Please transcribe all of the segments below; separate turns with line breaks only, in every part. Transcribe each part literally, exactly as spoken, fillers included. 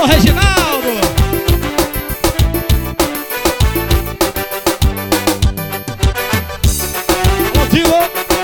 Alô, Reginaldo. Motivo.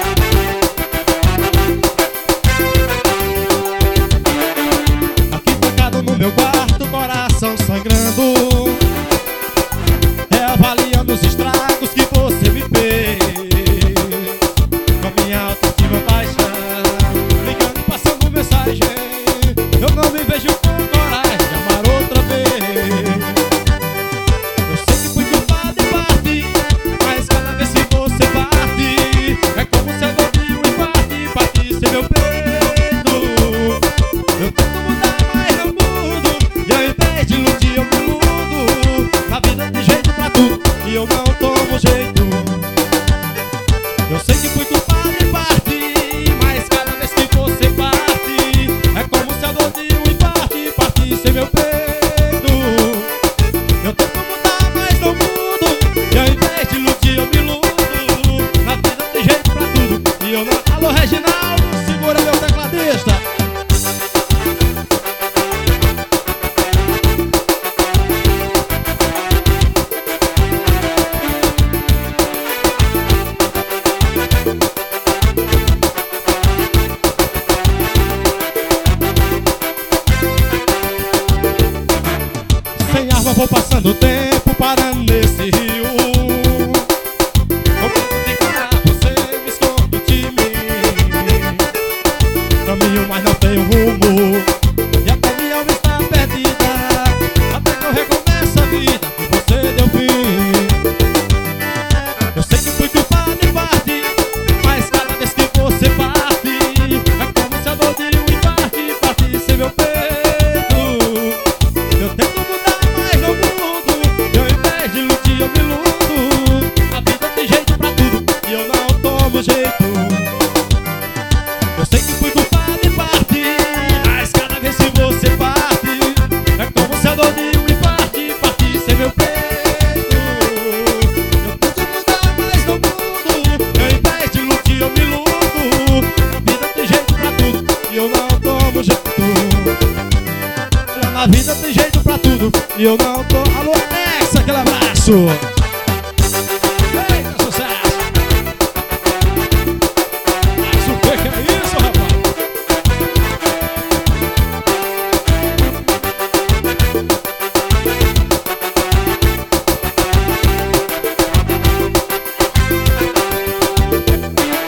Aqui trancado no meu quarto, coração sangrando, reavaliando os estragos que você me fez. Com minha autoestima baixa, ligando e passando mensagem, eu não me vejo com coragem de amar outra vez. Eu sei que fui culpado em parte, mas cada vez que você parte, é como se eu dormi um parte, parte sem meu peito. Eu tento mudar, mas não mudo, e ao invés de iludir eu me iludo. Na vida tem jeito pra tudo, e eu não tomo jeito. Eu sei que fui culpado em parte, mas cada vez que você parte, é como se a dor de um infarte partisse meu peito. Eu tento mudar, mas não mudo, e ao invés de iludir eu me iludo. Na vida tem jeito pra tudo, e eu não... Alô, Reginaldo, segura meu tecladista. Sem arma vou passando o tempo, parando nesse rio. Vou tentando encarar você, me escondo de mim. Caminho, mas não tenho rumo, e até minha alma está perdida, até que eu recomeço a vida que você deu fim. Eu sei que fui culpado em parte, mas cada vez que você parte, é como se a dor de um infarte partisse meu peito. Eu tento mudar, mas não mudo, e ao invés de iludir eu me iludo. A vida tem jeito pra tudo, e eu não tomo jeito. Eu sei que fui culpado em parte, mas cada vez que você parte, é como se a dor de um infarte partisse meu peito. Eu tento mudar, mas não mudo, e ao invés de iludir eu me iludo. A vida tem jeito pra tudo, e eu não tomo jeito. Na vida tem jeito pra tudo, e eu não tô... Alô, Alex, aquele abraço.